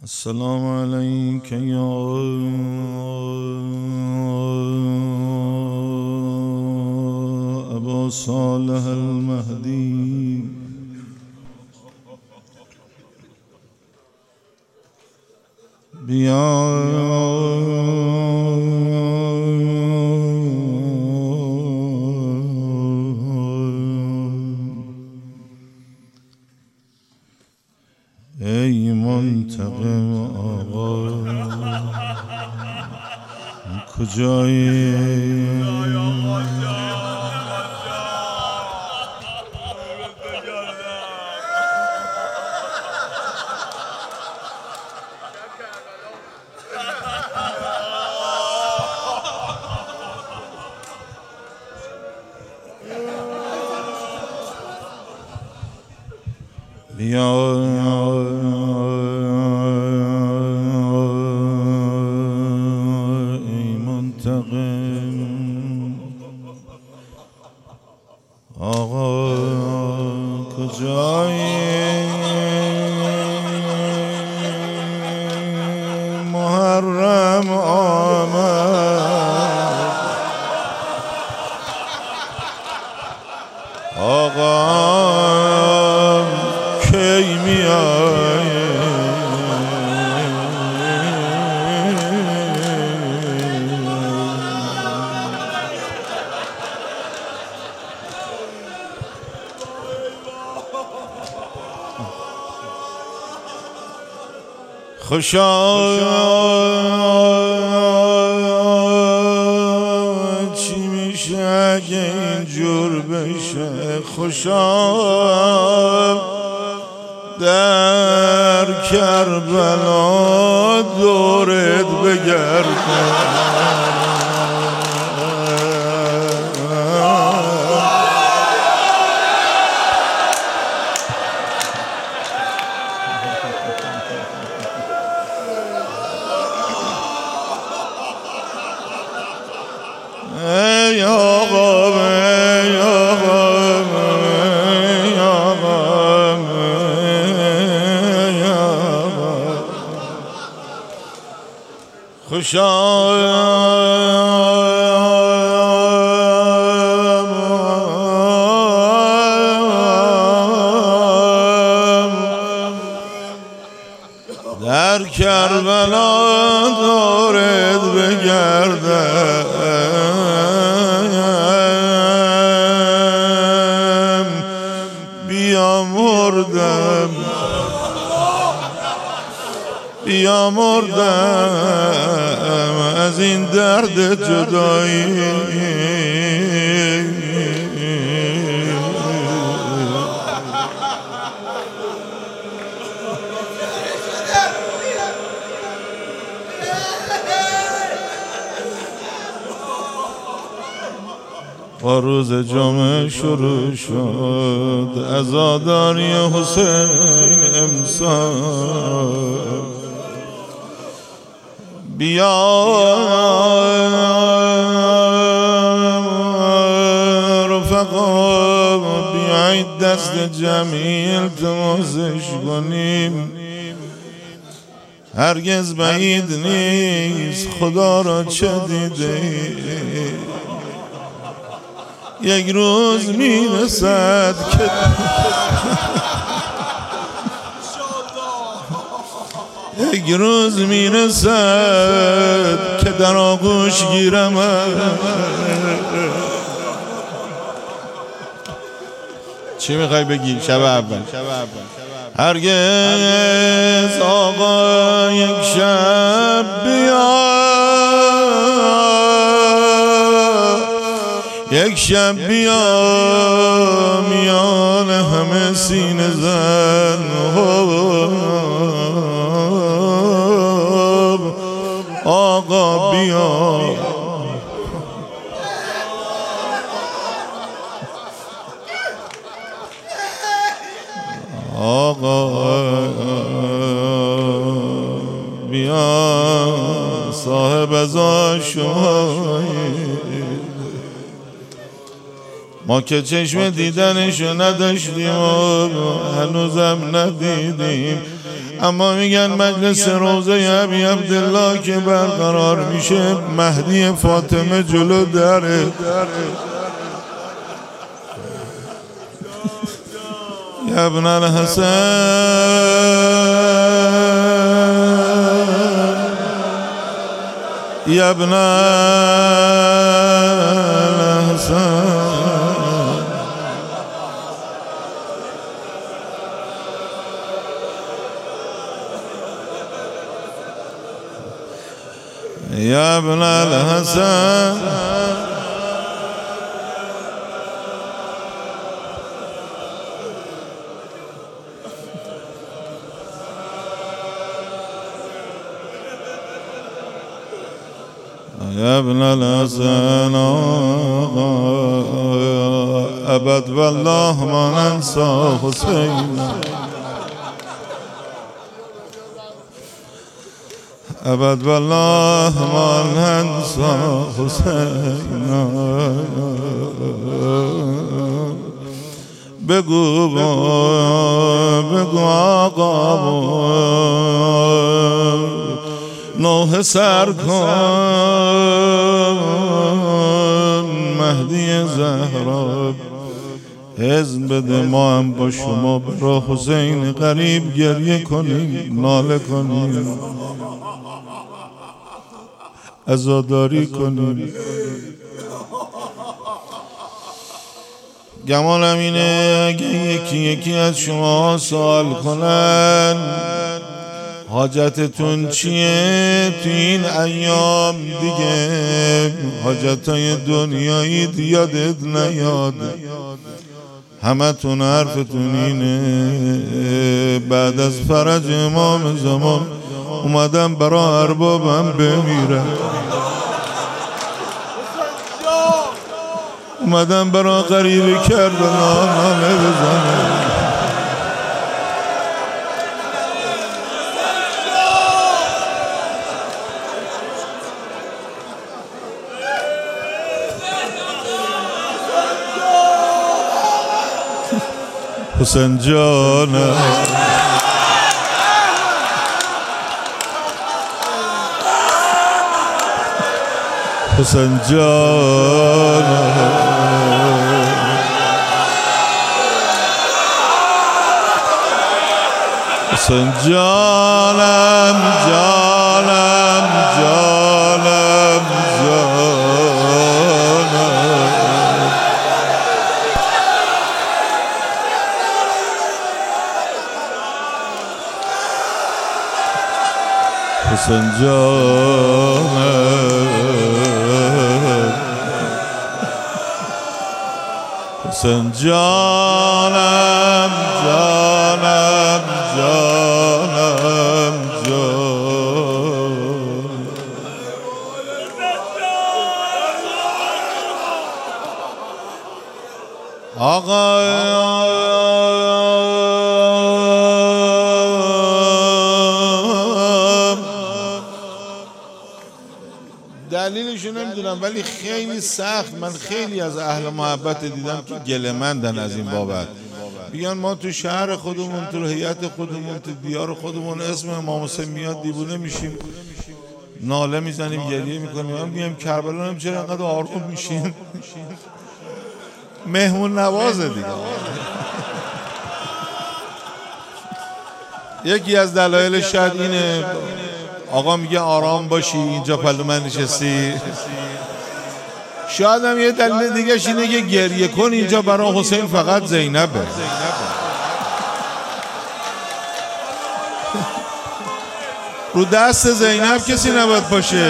السلام عليك يا أبا صالح المهدي. بیا ای منتقم آقا کجایی؟ بیا ای منتقم آقا کجایی؟ محرم آمد آقا کی میای؟ خوشا چی میشه اگه اینجور بشه؟ خوشا در کربلا دورت بگردم. ای آقا ای آقا ای آقا ای آقا خوشا در کربلا دورت بگردم. بیا مردم بیا مردم از این درد جدایی. با روز جمعه شروع شد عزاداری حسین امسال. بیا رفقا بیایید دست جمعی التماسش کنیم. هرگز بعید نیست خدا را چه دیده یک روز میرسد که یک روز میرسد که در آغوش گیرم. چی میخوای بگی؟ شب اول هرگز آقا یک شب بیا یک شب بیا میان همه سینه زن آقا بیا. آقا بیا صاحب ازا شمایی. ما که چشم دیدنشو نداشتیم و هنوزم ندیدیم. اما میگن مجلس روضه ابی عبدالله که برقرار میشه مهدی فاطمه جلو دره. یا ابن الحسن یا ابن الحسن یا ابن الحسن یا ابن الحسن ابد والله ما ننسى حسین ابد والله ما ننسى حسین بگو آقا نوح سر کن مهدی زهرا حزن بده ما هم با شما برا حسین غریب گریه کنیم ناله کنیم عزاداری کنیم. گمانم اینه اگه یکی از شما سوال کنن حاجتتون چیه تو این ایام دیگه حاجتای دنیایی یادت نیاد همه تون حرفتون اینه بعد از فرج امام زمان اومدم برا اربابم بمیرم اومدم برا غریب کربلا ناله بزنم حسین جانم حسین جانم حسین جانم جانم جانم حسین جانم حسین جانم جانم جانم جانم آقا دلیلشو نمیدونم ولی خیلی سخت من خیلی از اهل محبت دیدم که گله‌مندن از این بابت میگن ما تو شهر خودمون تو هیئت خودمون تو دیار خودمون اسم امام حسین میاد دیوونه میشیم ناله میزنیم گریه میکنیم من میگم کربلا هم چرا انقدر آروم میشین مهمون نوازه دیگه یکی از دلایل شاید اینه آقا میگه آرام باشی اینجا پلو من نشستی شاید هم یه دلیل دیگه اینه که گریه کن اینجا برای حسین فقط زینبه رو دست زینب کسی نباید باشه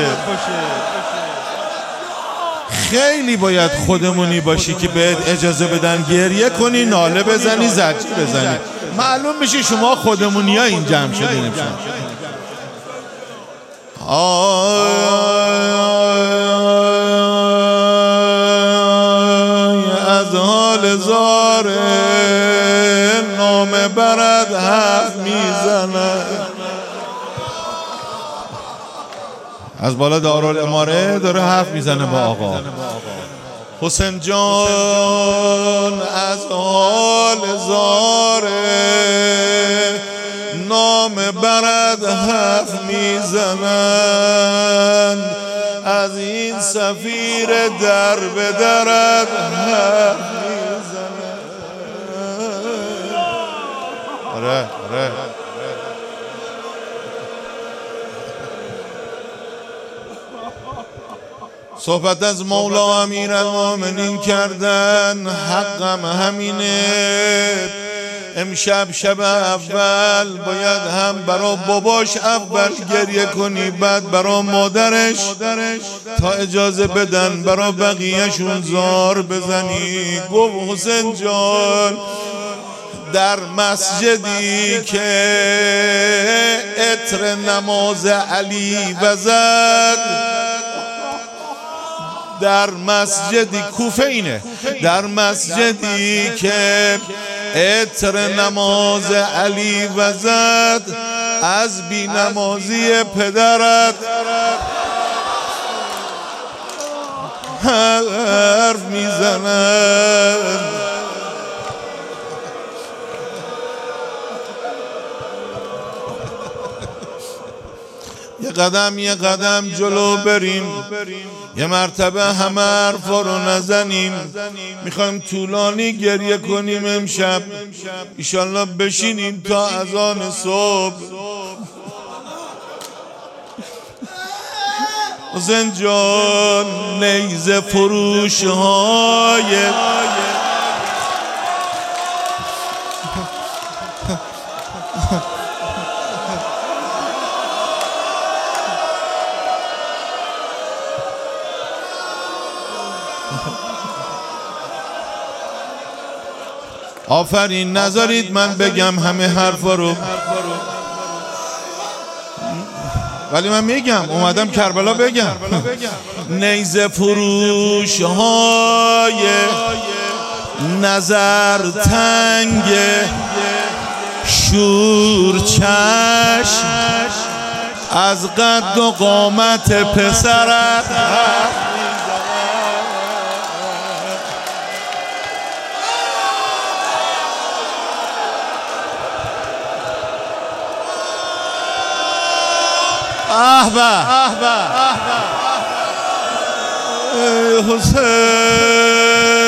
خیلی باید خودمونی باشی که بهت اجازه بدن گریه کنی ناله بزنی زجر بزنی معلوم میشه شما خودمونی ها این جمع شدین از حال زار نامه برد حرف میزنه از بالا دارالاماره داره حرف میزنه با آقا حسین جان از حال زار نام برد حرف میزنند، از این سفیر در به درد حرف میزنند. آره صحبت از مولا امیرالمومنین کردن، حقم همینه. امشب شب اول باید هم برا باباش اول گریه کنی، بعد برا مادرش تا اجازه بدن برا بقیهشون زار بزنی. گفت حسین جان در مسجدی که عطر نماز علی وزد، در مسجدی کوفه اینه، در مسجدی که عطر نماز علی وزد، از بی نمازی پدرت حرف میزند. یه قدم جلو بریم، یه مرتبه همه حرفا رو نزنیم. میخوایم طولانی گریه کنیم امشب، ایشالله بشینیم تا اذان صبح. حسین جان نیزه فروش های آفرین، نذارید من بگم همه حرفا رو، ولی من میگم، اومدم کربلا بگم. نیزه فروش های نظر تنگ شور چشم، از قد و قامت پسرت حسین.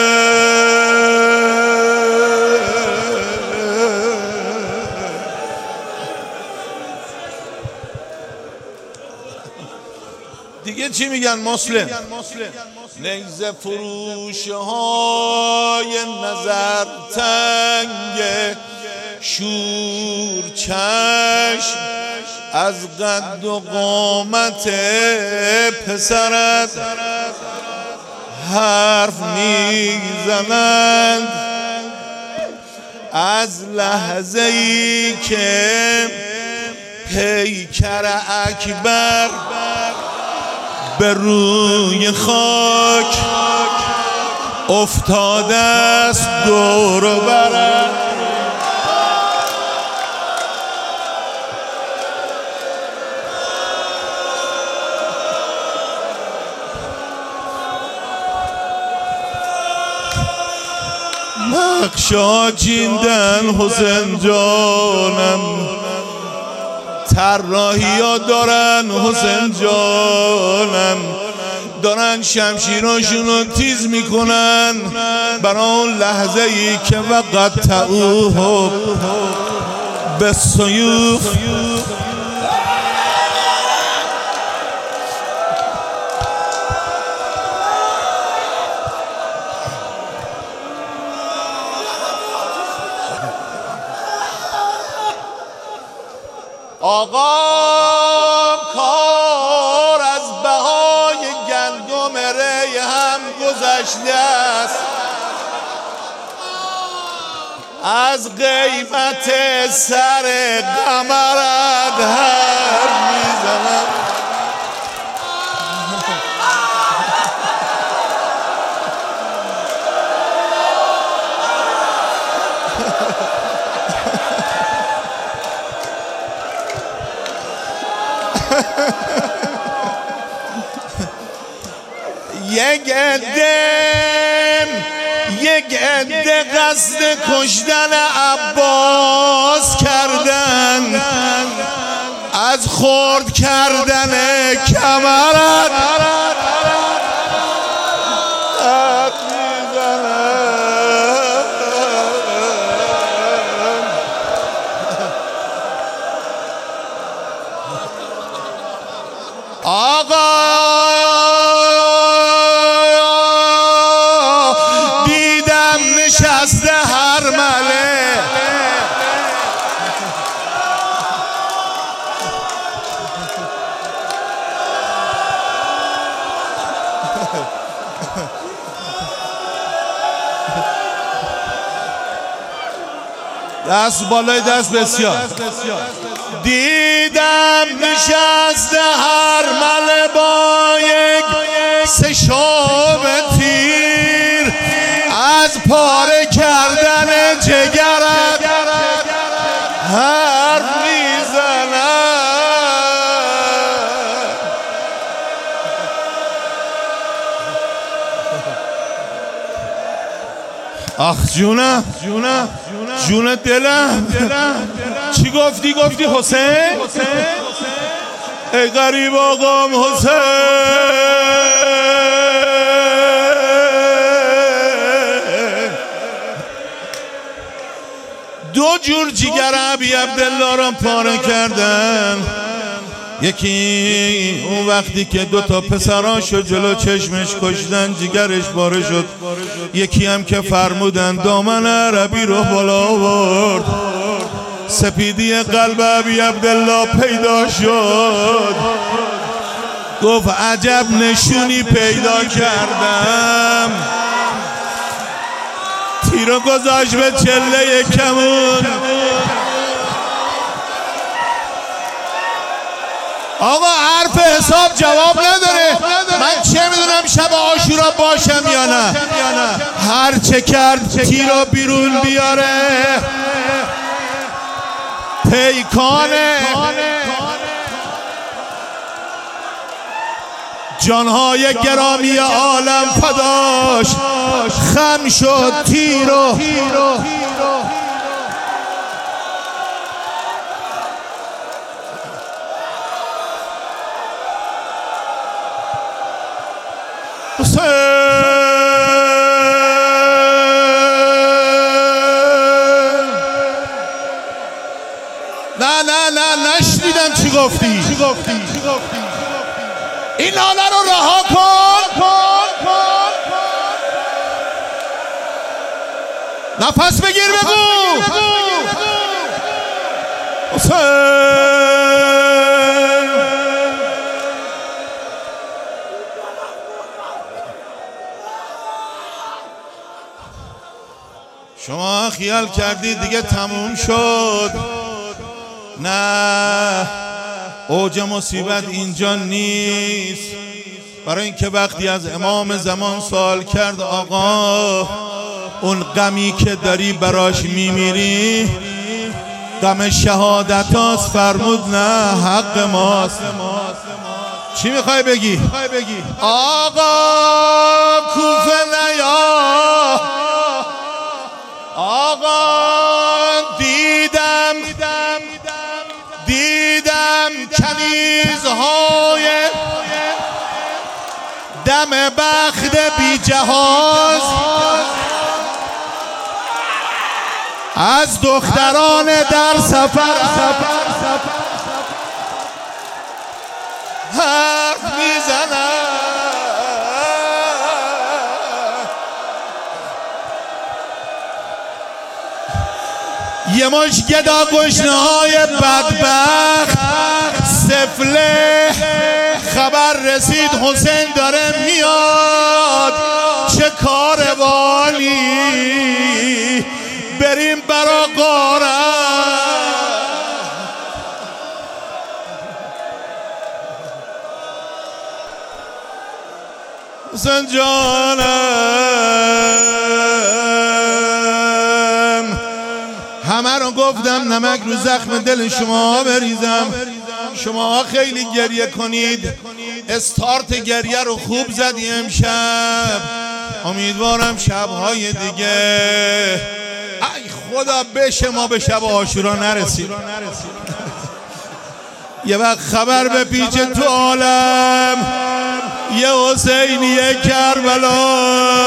دیگه چی میگن مسلم؟ نیزه فروش های نظر تنگ شور چشم، از قد و قامت پسرت حرف میزنند. از لحظه ای که پیکر اکبر به روی خاک افتاده است دور و برم، نقشا چیندن حسین جانم، طراحی ها دارن حسین جانم، دارن شمشیراشون رو تیز میکنن برای اون لحظه ای که وقت تعوه به سیوف آقا کار از بهای گندم ری هم گذشته است، از قیمت سر قمرت حرف میزنم. یک عده قصد کشتن عباس کردن، از خرد کردن کمرت آقا دیدم نشسته هرمله، دست بالای دست بسیار. دیدم نشسته هرمله با یک سشام تیر، از پاره کردن جگرت حرف میزنم. آخ جونم جون دلم، چی گفتی حسین؟ ای غریب آقام حسین، دو جور جگر ابی عبدالله را پاره کردن. یکی اون وقتی که دو تا پسراشو جلو چشمش کشتن جگرش پاره شد، یکی هم که فرمودن دامن عربی رو بالا آورد، سپیدی قلب ابی عبدالله پیدا شد. گفت عجب نشونی پیدا کردم، تیرو گذاشت به چله کمون. آقا حرف حساب جواب نداره، من چه میدونم شب عاشورا باشم یا نه. هر چه کرد تیرو بیرون بیاره، پیکانه جانهای گرامی عالم فداش خم شد تیرو. نه نشنیدم چی گفتی. این ناله رو رها کن. نفس بگیر بگو. شما خیال کردید دیگه تموم شد. نه، اوج مصیبت اینجا نیست. برای اینکه وقتی از امام زمان سوال کرد آقا اون غمی که داری براش میمیری غم شهادت هاست، فرمود نه حق ماست. چی میخوای بگی؟ آقا کوفه نیا، آقا دیدم کنیزهای دم بخت بی جهاز از دختران در سفر حرف میزنن. یه مش گدا گشنه‌های بدبخت سفله خبر رسید حسین داره میاد، چه کاروانی بریم برا غارت. حسین جانم همه رو گفتم نمک رو زخم دل شما بریزم. شما خیلی گریه کنید، استارت گریه رو خوب زدی امشب. امیدوارم شبهای دیگه ای خدا بشه ما به شب عاشورا نرسیم. یه وقت خبر به پیچ تو عالم، یه حسین یه کربلا،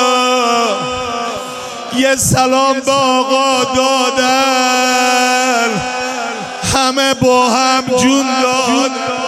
یه سلام به آقا دادن، همه با هم جون داد.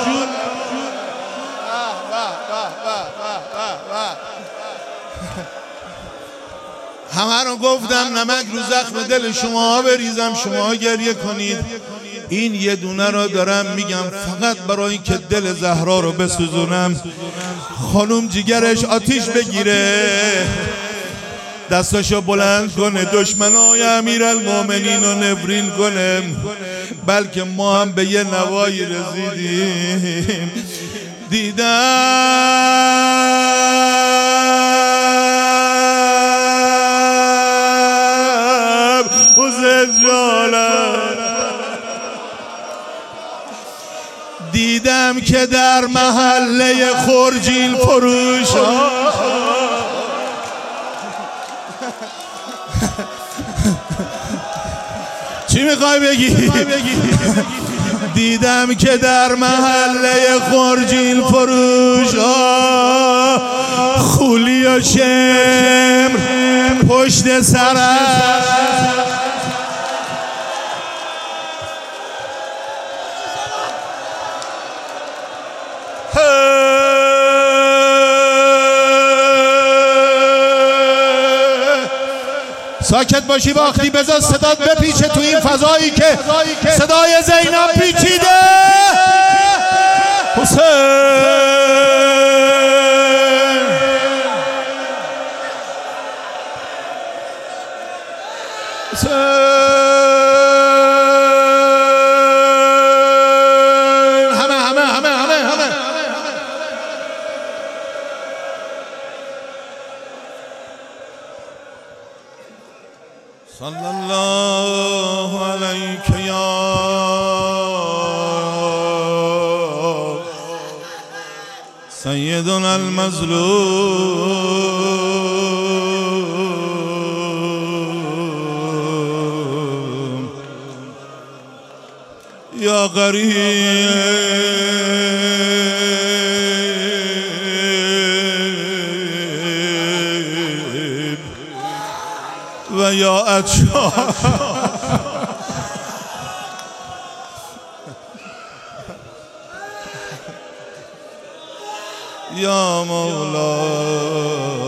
همه رو گفتم نمک رو زخم دل شما بریزم، شما گریه کنید. این یه دونه رو دارم میگم فقط برای اینکه دل زهرا رو بسوزونم. خانوم جیگرش آتیش بگیره، دستاشو بلند کنه، دشمنای امیرالمومنین رو نفرین کنه. بلکه ما هم به یه نوایی رسیدیم. دیدم حسین جانم، دیدم که در محله خرجین فروش چی میخوای بگی؟ دیدم که در محله خرجین فروش خولی و شمر پشت سرم ساکت باشی وقتی بذار صدات بپیچه تو این فضایی که صدای زینب پیچیده. حسین همه صلی الله علیک یا سیدنا المظلوم یا غریب و یا عطشان یا مولا